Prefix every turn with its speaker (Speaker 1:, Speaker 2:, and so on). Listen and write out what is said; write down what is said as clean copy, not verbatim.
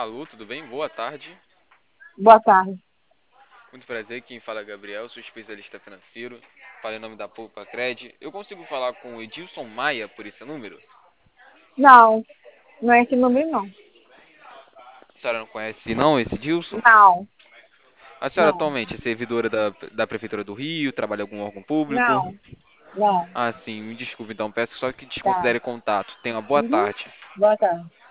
Speaker 1: Alô, tudo bem? Boa tarde.
Speaker 2: Boa tarde.
Speaker 1: Muito prazer, quem fala é Gabriel, sou especialista financeiro, falo em nome da Poupa Cred. Eu consigo falar com o Edilson Maia por esse número?
Speaker 2: Não, não é esse número, não.
Speaker 1: A senhora não conhece não esse Edilson?
Speaker 2: Não,
Speaker 1: A senhora
Speaker 2: não,
Speaker 1: atualmente é servidora da Prefeitura do Rio, trabalha em algum órgão público?
Speaker 2: não, não.
Speaker 1: Ah, sim, me desculpe então, peço só que
Speaker 2: Tá.
Speaker 1: desconsidere contato. Tenha uma boa
Speaker 2: Uhum.
Speaker 1: tarde.
Speaker 2: Boa tarde.